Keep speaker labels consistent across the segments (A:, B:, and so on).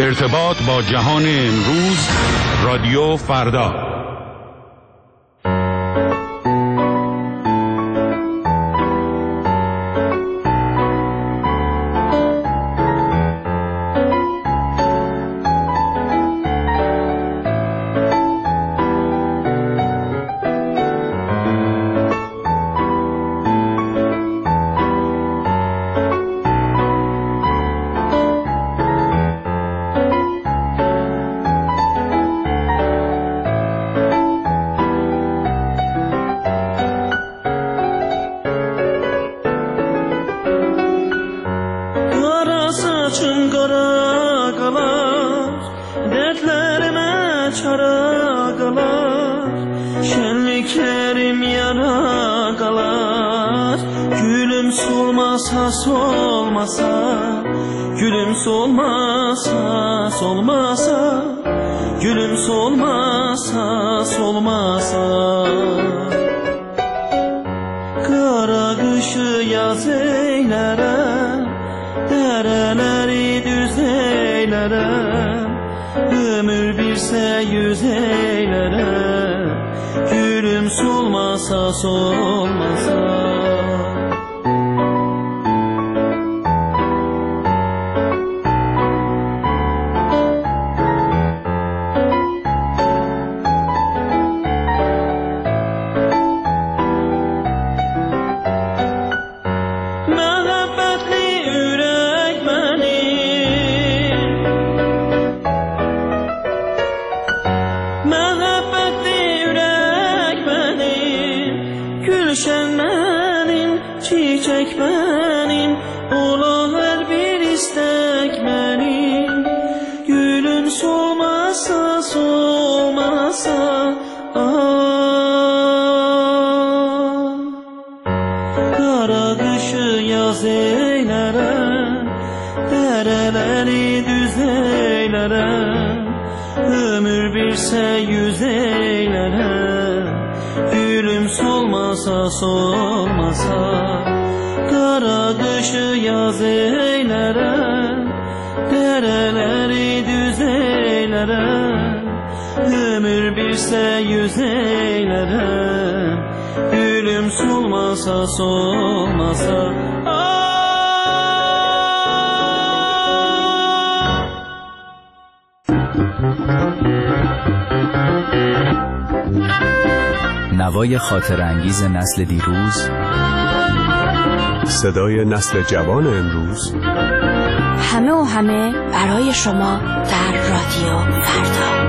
A: ارتباط با جهان امروز، رادیو فردا.
B: Gülüm solmasa, solmasa Kara kışı yaz eylerem, dereleri düz eylerem, ömür birse yüz eylerem, gülüm solmasa, solmasa solmasa Kara kışı yaz eylerem, dereleri düz eylerem, ömür birse yüz eylerem, gülüm solmasa, solmasa
C: نوای خاطرانگیز نسل دیروز،
D: صدای نسل جوان امروز،
E: همه و همه برای شما در رادیو فردا.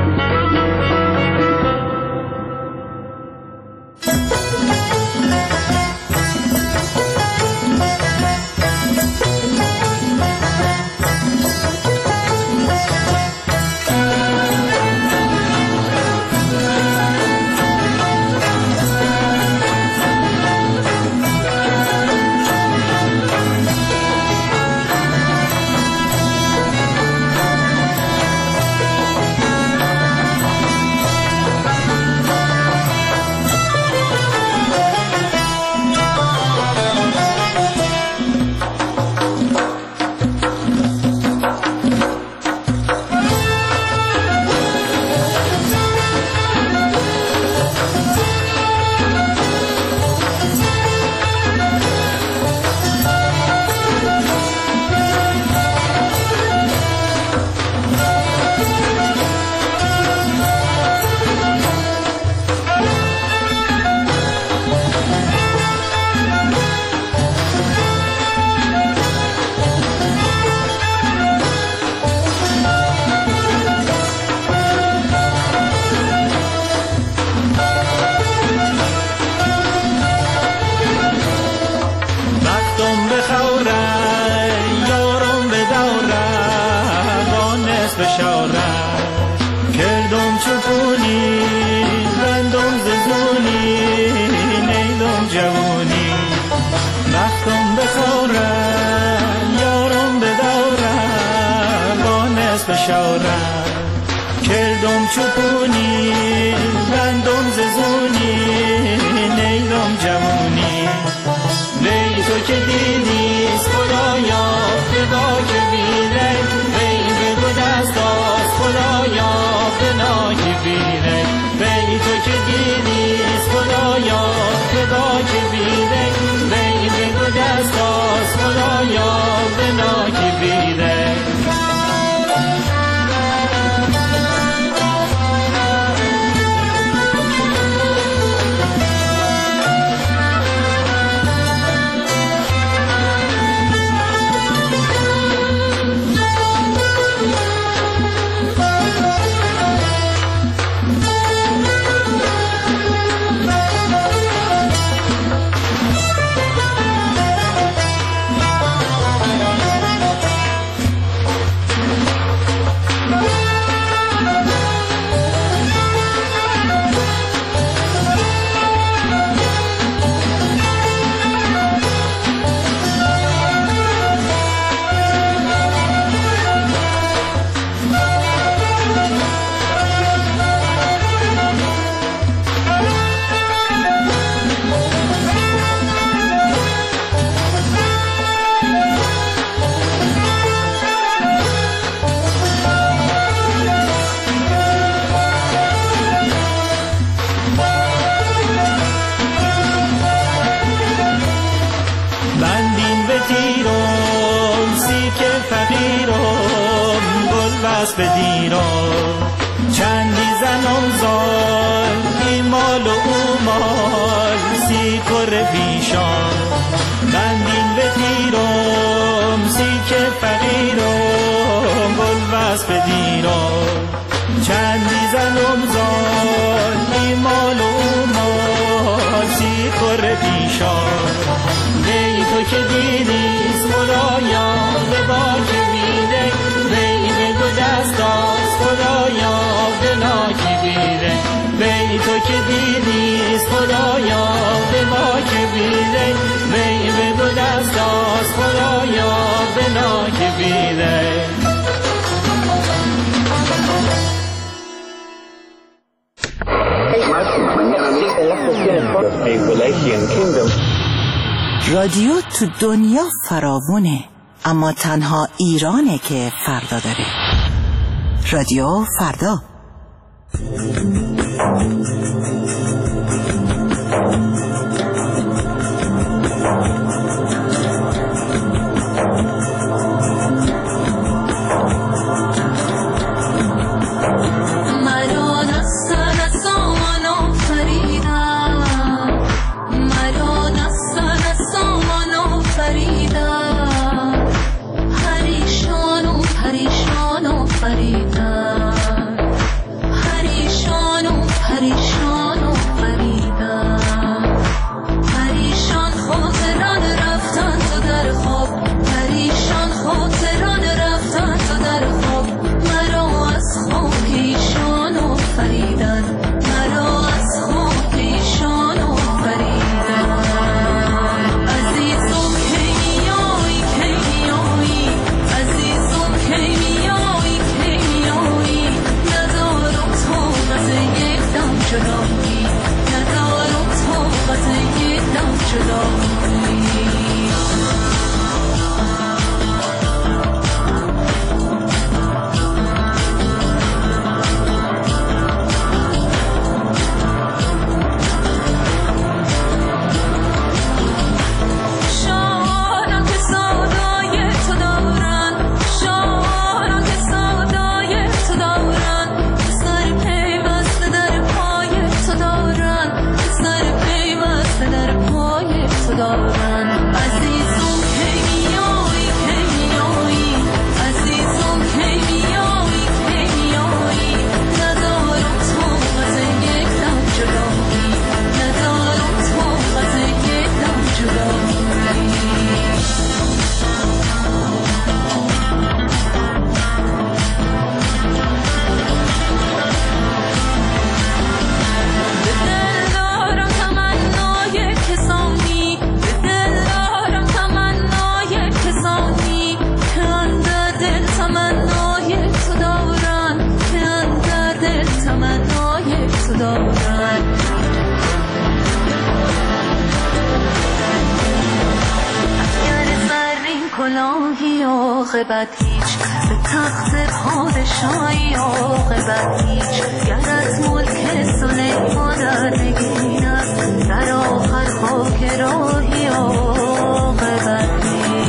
B: کردم چوپونی رندم ززونی نیدم جوونی وی تو که دیدیست خدایا فدا که بیره وی بگو دستا دیرم گل بست به دیرم چندی زنم زال ایمال و اومال سی کر پیشان بندین به دیرم سی که فقیرم گل بست به دیرم چندی زنم زال ایمال و اومال سی کر پیشان ای تو که دیدیست خدایا به با که بیده ای بگو دست داست خدایا به نا که بیده ای تو که دیدیست خدایا به با که بیده ای بگو دست داست خدایا به نا که بیده.
F: رادیو تو دنیا فراوونه، اما تنها ایرانه که فردا داره. رادیو فردا.
G: عاقبت هیچ به تخت پادشاهی عاقبت هیچ گر از ملک سلیمان در نگین است در آخر خاک راهی عاقبت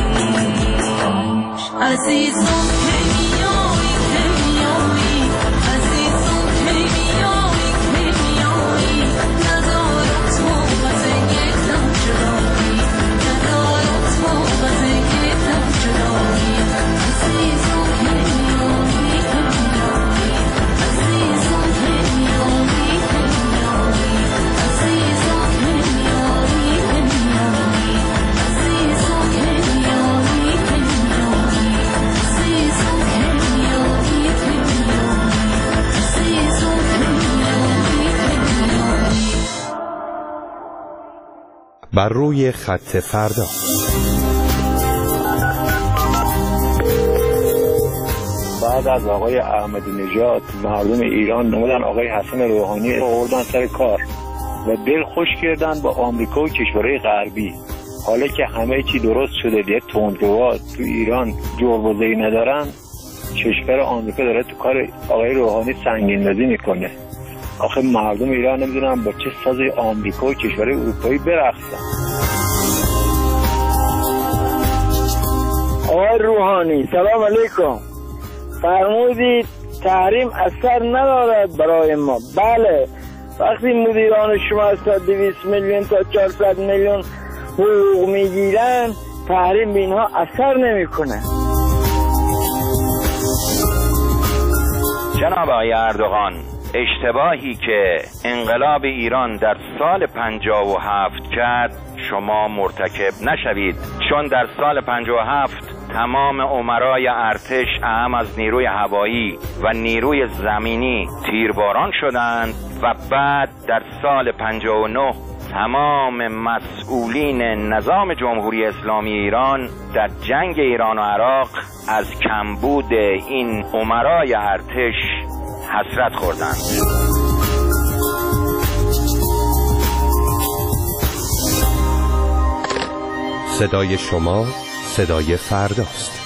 G: هیچ عزیزم کیمیایی کیمیایی عزیزم کیمیایی کیمیایی ندارم طاقت یک دم جدایی ندارم طاقت یک دم جدایی عزیزم کیمیایی کیمیایی عزیزم کیمیایی کیمیایی عزیزم کیمیایی کیمیایی عزیزم کیمیایی کیمیایی عزیزم کیمیایی کیمیایی
D: بر روی خط فردا.
H: بعد از آقای احمدی نژاد مردم ایران نمودن آقای حسن روحانی آوردن سر کار و دل خوش کردن با آمریکا و کشورهای غربی. حالا که همه چی درست شده، دیگه تندروها تو ایران جربوزه‌ای ندارن، کشور آمریکا داره تو کار آقای روحانی سنگین‌بازی میکنه. آخه مردم ایران نمیدونن با چه ساز آمریکا و کشورهای اروپایی برقصن.
I: آقای روحانی سلام علیکم. فرمودید تحریم اثر ندارد برای ما. بله، وقتی مدیران شما از 200 میلیون تا 400 میلیون حقوق میگیرن تحریم به اینها اثر نمیکنه.
J: جناب آقای اردوغان، اشتباهی که انقلاب ایران در سال 57 کرد شما مرتکب نشوید، چون در سال 57 تمام امرای ارتش اهم از نیروی هوایی و نیروی زمینی تیرباران شدند و بعد در سال 59 تمام مسئولین نظام جمهوری اسلامی ایران در جنگ ایران و عراق از کمبود این امرای ارتش حسرت خوردند.
D: صدای شما صدای فرداست.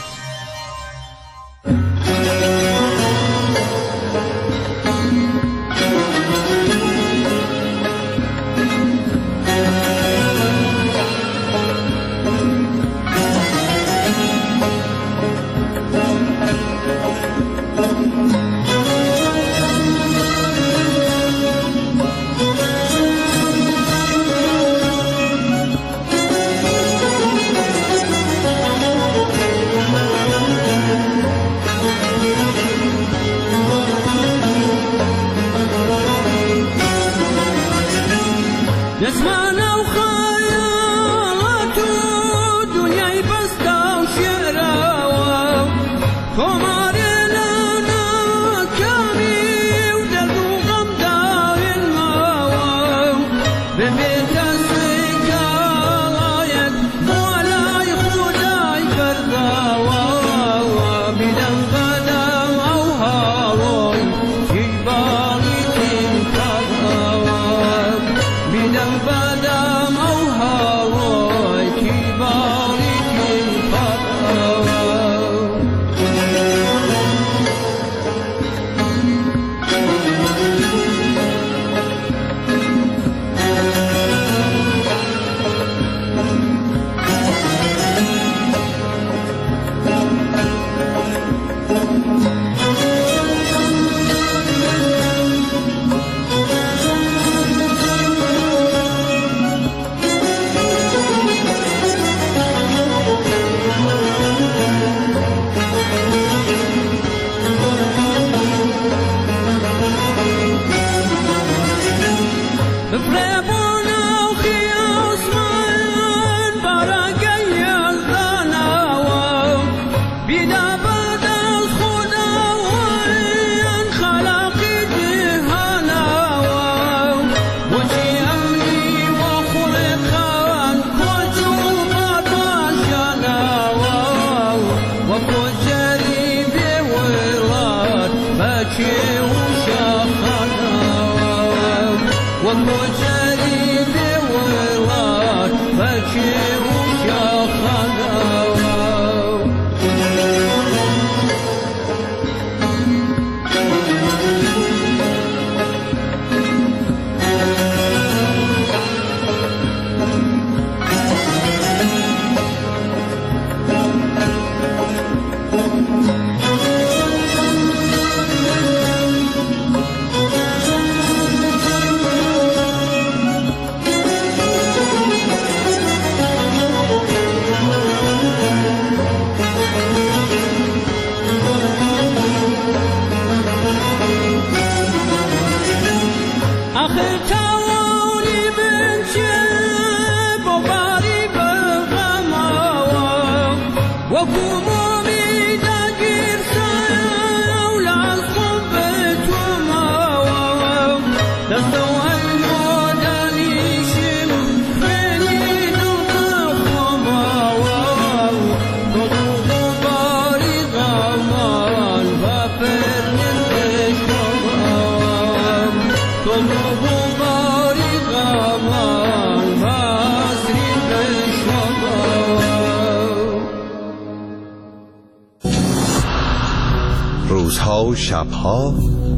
D: روزها و شبها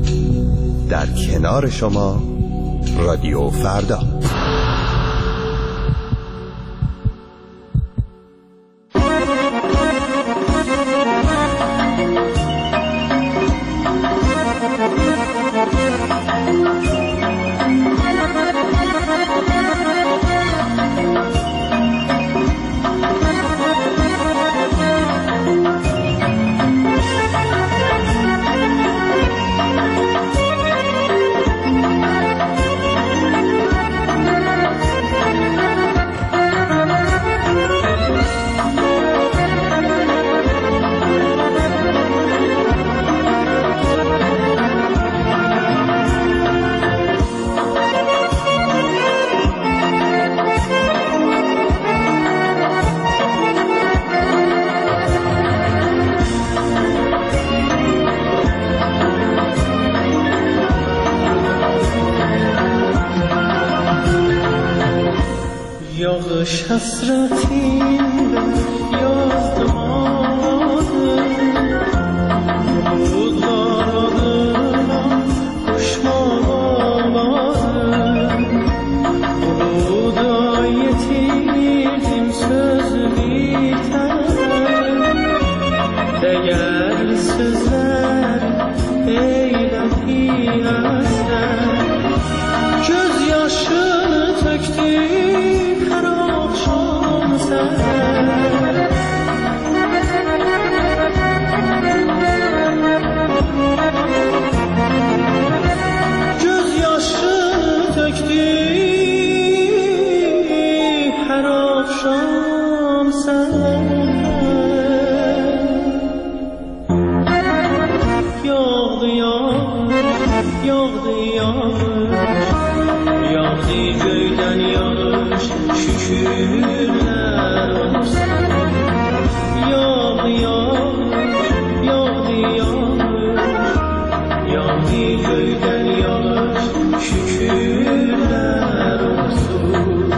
D: در کنار شما رادیو فردا.
K: یادش حسرتی یاد آمده بود دارم کشمان آمده بود آیتیم söz biter değer sözler eylepi azler gözyaşını töktü her akşam sen gözyaşını töktü her akşam sen yağdı göyden yağış şükürler olsun yağdı göyden yağış şükürler olsun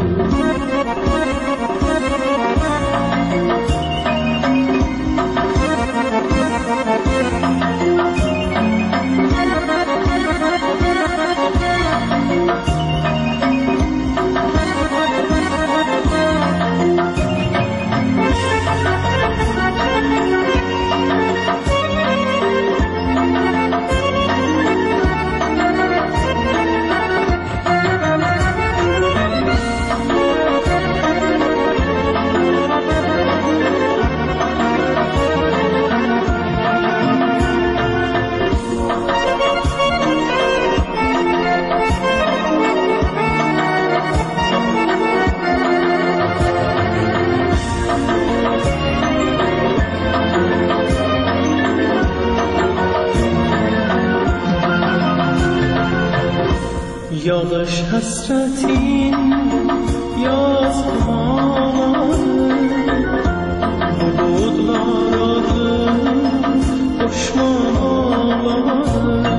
K: yağış hasretin yaz ağladı bulutlar adı koşman ağladı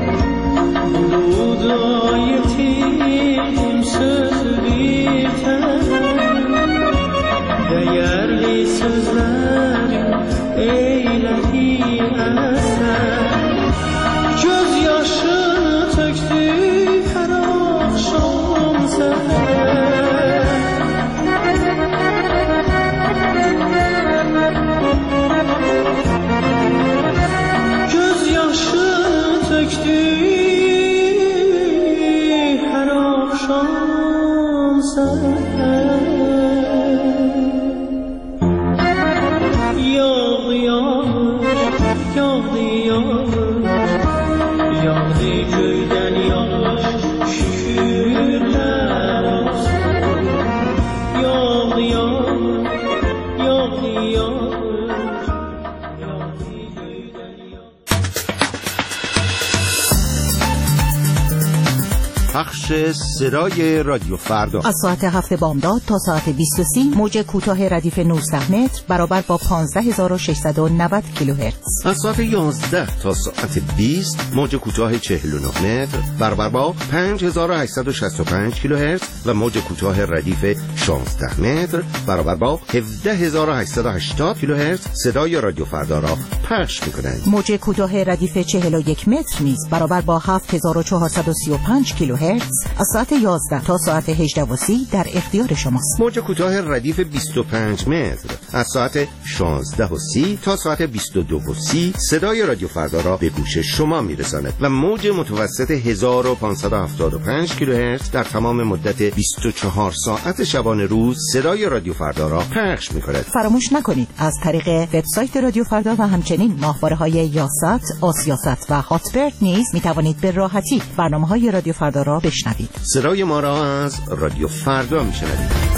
K: bulut ayetim söz biter değerli sözlerin eyledi eser gözyaşını töktü gözyaşını töktü her akşam sen yağdı köyden yağış şükürler olsun yağdı
L: پخش صدای رادیو فردا
F: از ساعت 7 بامداد تا ساعت 20:30 موج کوتاه ردیف 19 متر برابر با 15690 کیلوهرتز.
L: از ساعت 11 تا ساعت 20 موج کوتاه 49 متر برابر با 5865 کیلوهرتز و موج کوتاه ردیف 16 متر برابر با 17880 کیلوهرتز صدای رادیو فردا را پخش می‌کنند.
F: موج کوتاه ردیف 41 متر نیز برابر با 7435 کیلوهرتز از ساعت 11 تا ساعت 18:30 در اختیار شماست.
L: موج کوتاه ردیف 25 متر از ساعت 16:30 تا ساعت 22:30 صدای رادیو فردا را به گوش شما میرساند و موج متوسط 1575 کیلوهرتز در تمام مدت 24 ساعت شبانه روز صدای رادیو فردا را پخش می‌کند.
F: فراموش نکنید از طریق وبسایت رادیو فردا و همچنین ماهواره‌های یاست، آسیاست و هاتبرد نیز می‌توانید به راحتی برنامه‌های رادیو فردا را بشنوید.
L: صدای ما را از رادیو فردا میشنوید.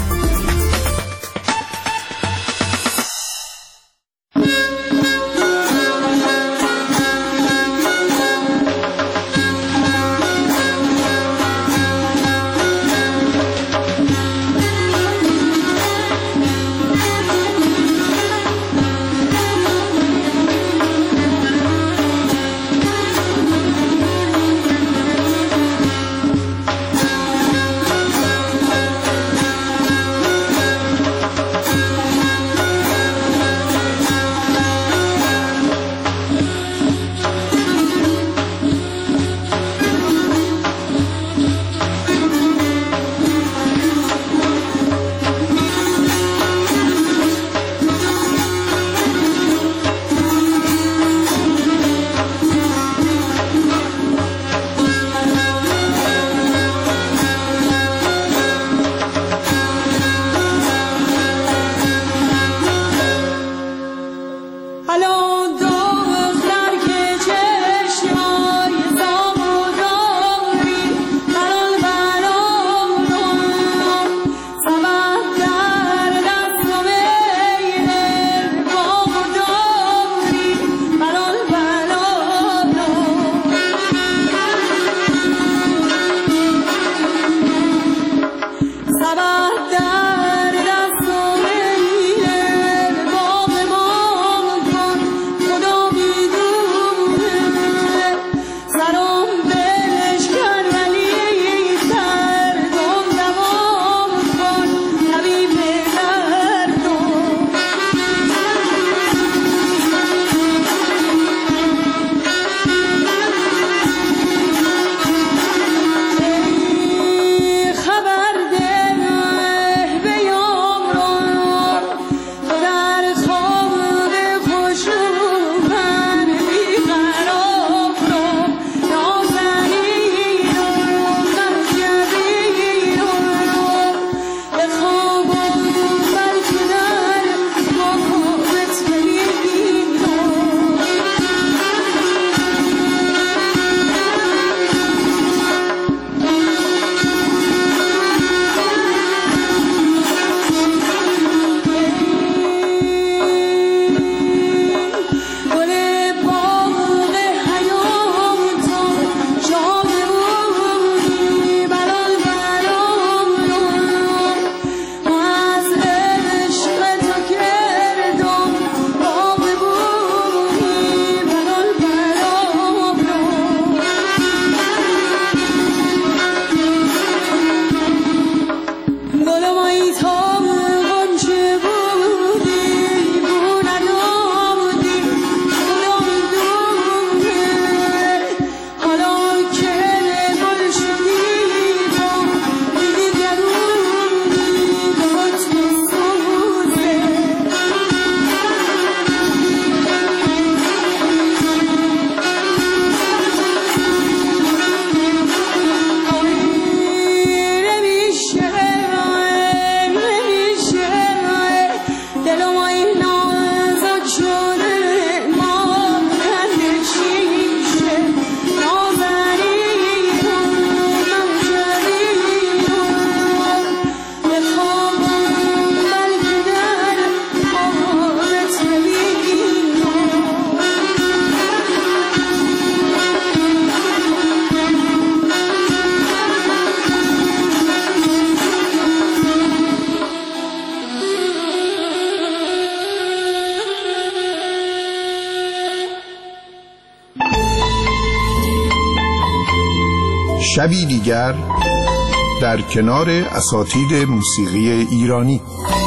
M: شبی دیگر در کنار اساتید موسیقی ایرانی.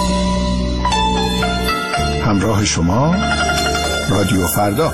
M: همراه شما رادیو فردا.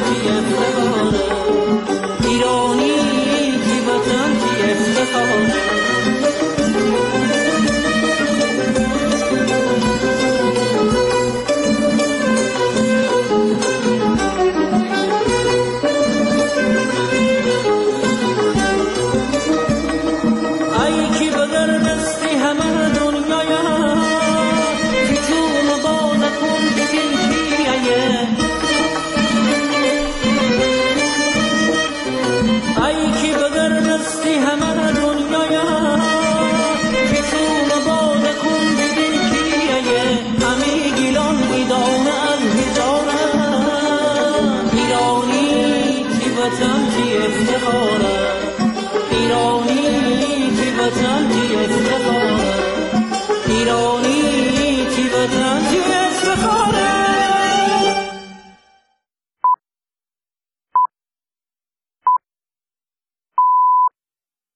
K: ایرانی که وطن کی افتخاره